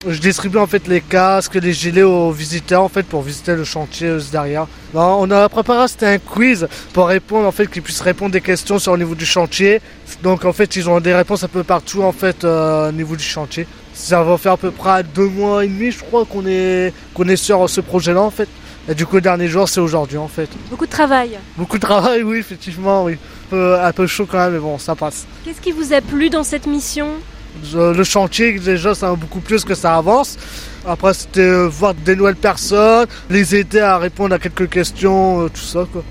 Je distribue en fait les casques, les gilets aux visiteurs en fait pour visiter le chantier derrière. Non, on a préparé, c'était un quiz pour répondre en fait, qu'ils puissent répondre des questions sur le niveau du chantier. Donc en fait ils ont des réponses un peu partout en fait au niveau du chantier. Ça va faire à peu près 2 mois et demi je crois qu'on est sur ce projet-là en fait. Et du coup le dernier jour c'est aujourd'hui en fait. Beaucoup de travail. Beaucoup de travail, oui effectivement, oui. Un peu chaud quand même mais bon ça passe. Qu'est-ce qui vous a plu dans cette mission ? Le chantier, déjà, ça m'a beaucoup plu parce que ça avance. Après, c'était voir des nouvelles personnes, les aider à répondre à quelques questions, tout ça, quoi.